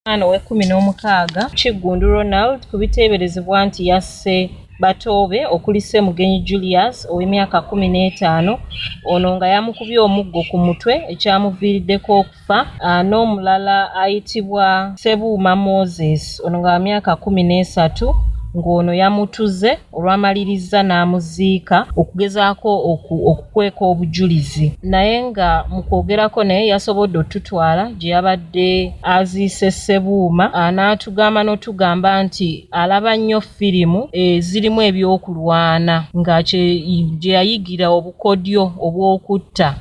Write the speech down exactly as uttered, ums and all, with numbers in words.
Ano w'ekkumi n'omukaaga Kiggundu Ronald ku biteeberezebwa nti yasse Batobe okuli Ssemugenyi Julius ow'emyaka kkumi n'etaano ono nga yamukubye omuggo ku mutwe ekyamuviiriddeko okufa, n'omulala ayitibwa Ssebuuma Moses ono nga wa myaka kkumi n'esatu ng'ono yamutuze olwamaliriza n'amuziika okugezaako okukweka obujulizi, naye nga mu kwogerako naye yasobodde otutwala gye yabadde aziise Ssebuuma, n'atugamba n'otugamba nti alaba nnyo firimu ezirimu ebyokulwana nga gye yayigira obukodyo obw'okutta.